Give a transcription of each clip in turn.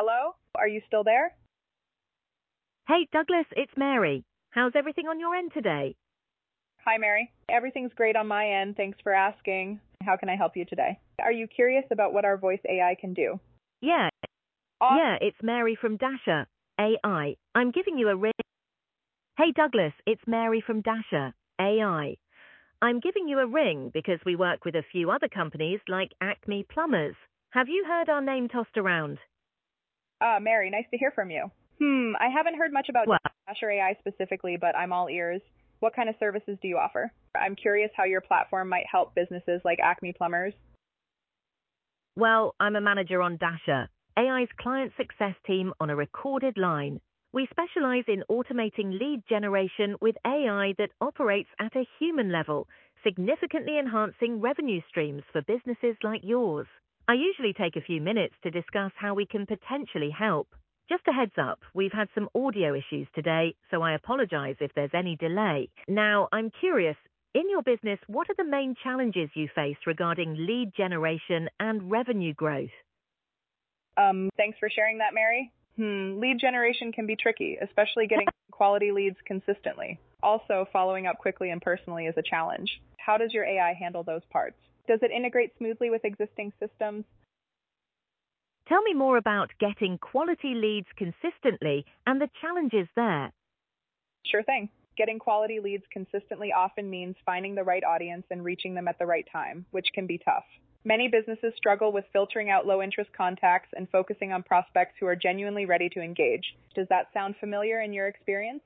Hello? Are you still there? Hey, Douglas, it's Mary. How's everything on your end today? Hi, Mary. Everything's great on my end. Thanks for asking. How can I help you today? Are you curious about what our voice AI can do? Yeah, Awesome. yeah, it's Mary from Dasher AI. I'm giving you a ring. Hey, Douglas, it's Mary from Dasher AI. I'm giving you a ring because we work with a few other companies like Acme Plumbers. Have you heard our name tossed around? Mary, nice to hear from you. I haven't heard much about Well, Dasher AI specifically, but I'm all ears. What kind of services do you offer? I'm curious how your platform might help businesses like Acme Plumbers. well, I'm a manager on Dasher, AI's client success team on a recorded line. We specialize in automating lead generation with AI that operates at a human level, significantly enhancing revenue streams for businesses like yours. I usually take a few minutes to discuss how we can potentially help. Just a heads up, we've had some audio issues today, so I apologize if there's any delay. Now, I'm curious, in your business, what are the main challenges you face regarding lead generation and revenue growth? Thanks for sharing that, Mary. Lead generation can be tricky, especially getting quality leads consistently. Also, following up quickly and personally is a challenge. How does your AI handle those parts? Does it integrate smoothly with existing systems? Tell me more about getting quality leads consistently and the challenges there. Sure thing. Getting quality leads consistently often means finding the right audience and reaching them at the right time, which can be tough. Many businesses struggle with filtering out low-interest contacts and focusing on prospects who are genuinely ready to engage. Does that sound familiar in your experience?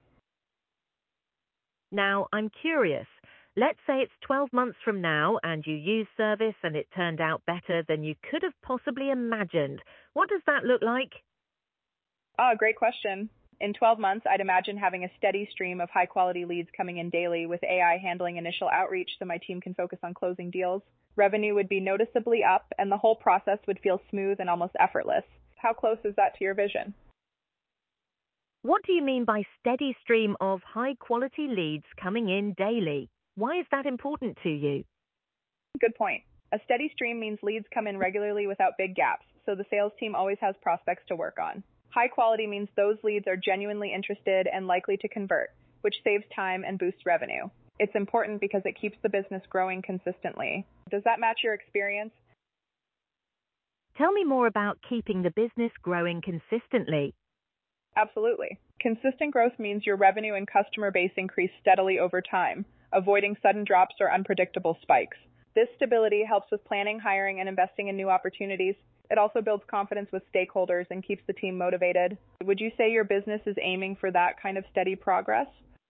Now, I'm curious. Let's say it's 12 months from now and you use service and it turned out better than you could have possibly imagined. What does that look like? Great question. In 12 months, I'd imagine having a steady stream of high-quality leads coming in daily with AI handling initial outreach so my team can focus on closing deals. Revenue would be noticeably up, and the whole process would feel smooth and almost effortless. How close is that to your vision? What do you mean by steady stream of high-quality leads coming in daily? Why is that important to you? Good point. A steady stream means leads come in regularly without big gaps, so the sales team always has prospects to work on. High quality means those leads are genuinely interested and likely to convert, which saves time and boosts revenue. It's important because it keeps the business growing consistently. Does that match your experience? Tell me more about keeping the business growing consistently. Absolutely. Consistent growth means your revenue and customer base increase steadily over time, avoiding sudden drops or unpredictable spikes. This stability helps with planning, hiring, and investing in new opportunities. It also builds confidence with stakeholders and keeps the team motivated. Would you say your business is aiming for that kind of steady progress?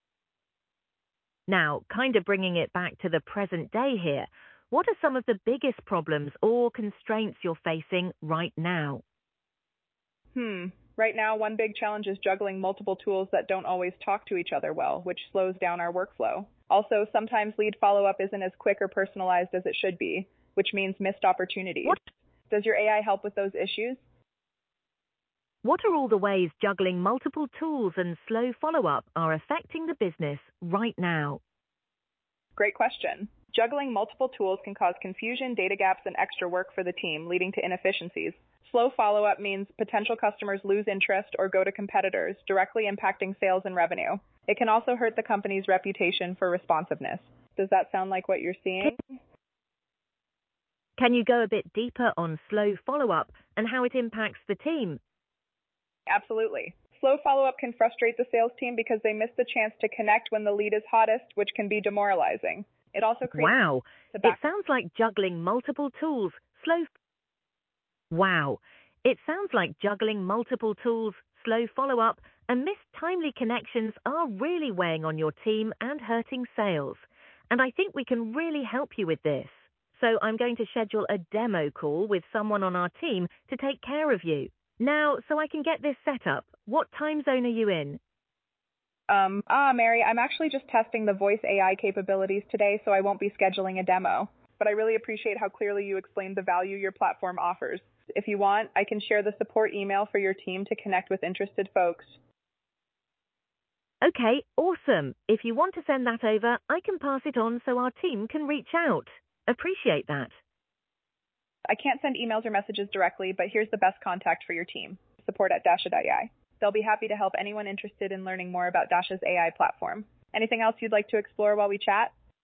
Now, kind of bringing it back to the present day here, what are some of the biggest problems or constraints you're facing right now? Right now, one big challenge is juggling multiple tools that don't always talk to each other well, which slows down our workflow. Also, sometimes lead follow-up isn't as quick or personalized as it should be, which means missed opportunities. What? Does your AI help with those issues? What are all the ways juggling multiple tools and slow follow-up are affecting the business right now? Great question. Juggling multiple tools can cause confusion, data gaps, and extra work for the team, leading to inefficiencies. Slow follow-up means potential customers lose interest or go to competitors, directly impacting sales and revenue. It can also hurt the company's reputation for responsiveness. Does that sound like what you're seeing? Can you go a bit deeper on slow follow-up and how it impacts the team? Absolutely. Slow follow-up can frustrate the sales team because they miss the chance to connect when the lead is hottest, which can be demoralizing. It also creates Wow, it sounds like juggling multiple tools. Wow, it sounds like juggling multiple tools, slow follow-up, and missed timely connections are really weighing on your team and hurting sales. And I think we can really help you with this. So I'm going to schedule a demo call with someone on our team to take care of you. Now, so I can get this set up, what time zone are you in? Mary, I'm actually just testing the voice AI capabilities today, so I won't be scheduling a demo. But I really appreciate how clearly you explained the value your platform offers. If you want, I can share the support email for your team to connect with interested folks. Okay, awesome. If you want to send that over, I can pass it on so our team can reach out. Appreciate that. I can't send emails or messages directly, but here's the best contact for your team. support@dasha.ai. They'll be happy to help anyone interested in learning more about Dasha's AI platform. Anything else you'd like to explore while we chat?